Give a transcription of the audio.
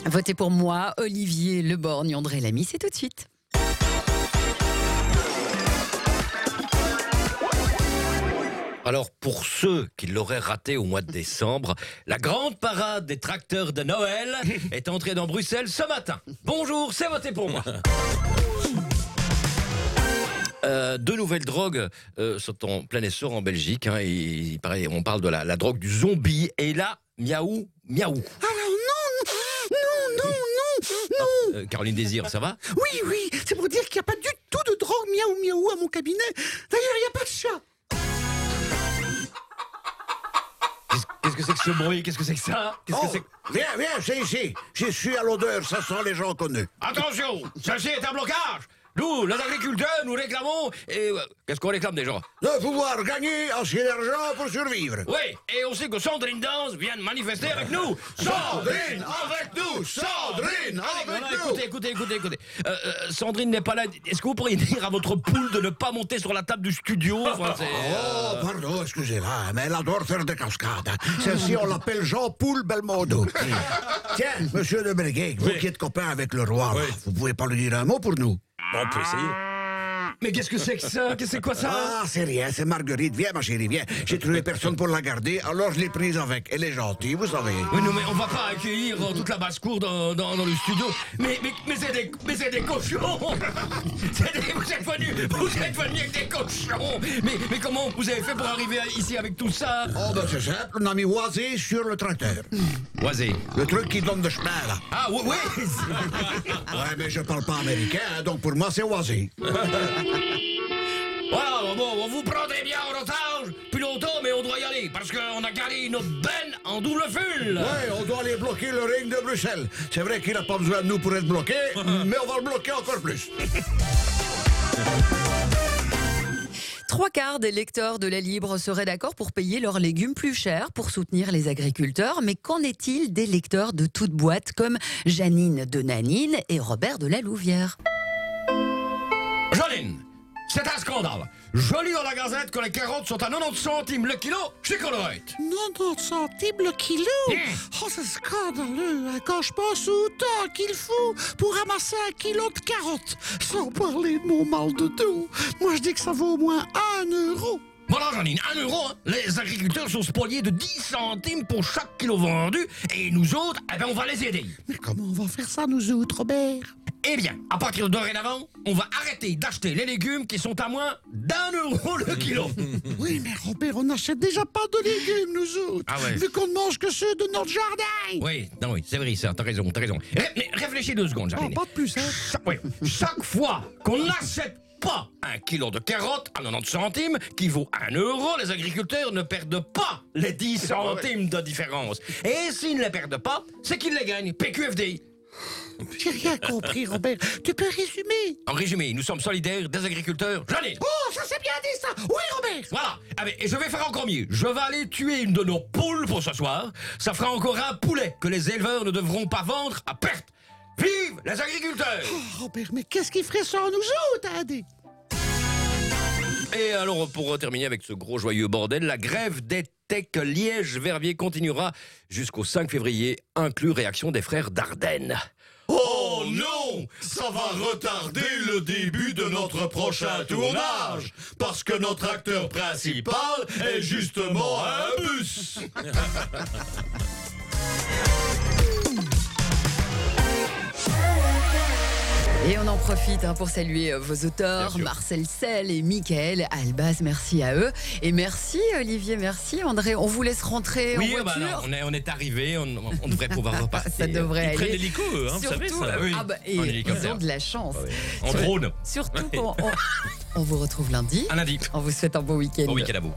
Votez pour moi, Olivier Leborgne, André Lamy, c'est tout de suite. Alors, pour ceux qui l'auraient raté au mois de décembre, la grande parade des tracteurs de Noël est entrée dans Bruxelles ce matin. Bonjour, c'est voté pour moi. Deux nouvelles drogues sont en plein essor en Belgique. Il paraît, on parle de la drogue du zombie. Et là, miaou. Alors non. Caroline Désir, ça va? Oui, c'est pour dire qu'il n'y a pas du tout de drogue miaou à mon cabinet. D'ailleurs, il n'y a pas de chat. Qu'est-ce que c'est que ce bruit? Qu'est-ce que c'est que ça? Viens, c'est ici. Je suis à l'odeur, ça sent les gens connus. Attention, ceci est un blocage. Nous, les agriculteurs, nous réclamons... Et qu'est-ce qu'on réclame déjà? De pouvoir gagner assez d'argent pour survivre. Oui, et aussi que Sandrine Danse vienne manifester avec nous. Sandrine avec nous. Écoutez. Sandrine n'est pas là. Est-ce que vous pourriez dire à votre poule de ne pas monter sur la table du studio? Pardon, excusez-la, mais elle adore faire des cascades. Celle-ci, on l'appelle Jean-Poule Belmondo. Tiens, monsieur de Breguet, vous qui êtes copain avec le roi, là, vous pouvez pas lui dire un mot pour nous? On peut essayer. Mais qu'est-ce que c'est que ça? C'est quoi ça? Ah, c'est rien, c'est Marguerite. Viens, ma chérie, viens. J'ai trouvé personne pour la garder, alors je l'ai prise avec. Elle est gentille, vous savez. Oui, non, mais on va pas accueillir toute la basse-cour dans le studio. Mais c'est des cochons. Vous êtes venus avec des cochons. Mais comment vous avez fait pour arriver ici avec tout ça? Oh, ben c'est simple, on a mis Oisé sur le tracteur. Oisé? Le truc qui donne de chemin, là. Ah, oui. Ouais, mais je parle pas américain, hein, donc pour moi, c'est Oisé. Voilà, bon, on vous prendrait bien en otage plus longtemps, mais on doit y aller, parce qu'on a garé notre benne en double fil. Ouais, on doit aller bloquer le ring de Bruxelles. C'est vrai qu'il n'a pas besoin de nous pour être bloqué, mais on va le bloquer encore plus. 3/4 des lecteurs de La Libre seraient d'accord pour payer leurs légumes plus cher pour soutenir les agriculteurs. Mais qu'en est-il des lecteurs de toutes boîtes comme Janine de Nanine et Robert de la Louvière? Janine, c'est un scandale. Je lis dans la Gazette que les carottes sont à 90 centimes le kilo chez Colruyt. 90 centimes le kilo? Oh, c'est scandaleux, hein, quand je pense au temps qu'il faut pour ramasser un kilo de carottes. Sans parler de mon mal de dos. Moi, je dis que ça vaut au moins 1 euro. Voilà, Janine, 1 euro. Les agriculteurs sont spoliés de 10 centimes pour chaque kilo vendu. Et nous autres, on va les aider. Mais comment on va faire ça, nous autres, Robert? Eh bien, à partir de dorénavant, on va arrêter d'acheter les légumes qui sont à moins d'1 euro le kilo. Oui, mais Robert, on n'achète déjà pas de légumes, nous autres. Ah ouais. Vu qu'on ne mange que ceux de notre jardin. Oui, c'est vrai ça, t'as raison. Mais réfléchis 2 secondes, Janine. Oh, pas de plus, hein. Chaque fois qu'on n'achète pas un kilo de carottes à 90 centimes, qui vaut 1 euro, les agriculteurs ne perdent pas les 10 centimes de différence. Et s'ils ne les perdent pas, c'est qu'ils les gagnent. PQFD. J'ai rien compris, Robert. Tu peux résumer? En résumé, nous sommes solidaires des agriculteurs. Janine! Oh, ça c'est bien dit, ça! Oui, Robert! Voilà. Et je vais faire encore mieux. Je vais aller tuer une de nos poules pour ce soir. Ça fera encore un poulet que les éleveurs ne devront pas vendre à perte. Vive les agriculteurs! Oh, Robert, mais qu'est-ce qu'il ferait sans nous autres, Andy? Et alors, pour terminer avec ce gros joyeux bordel, la grève des Tech Liège-Verviers continuera jusqu'au 5 février, inclus réaction des frères Dardenne. Oh non! Ça va retarder le début de notre prochain tournage, parce que notre acteur principal est justement un bus. Et on en profite pour saluer vos auteurs, Marcel Sell et Michael Albaz. Merci à eux. Et merci Olivier, merci André. On vous laisse rentrer en voiture. On est arrivés, on devrait pouvoir repartir. Ça devrait aller. Ils prennent l'hélico, vous savez ça. Oui. Et ils ont de la chance. En drone. Surtout qu'on on vous retrouve lundi. Un lundi. On vous souhaite un beau week-end. Bon week-end à vous.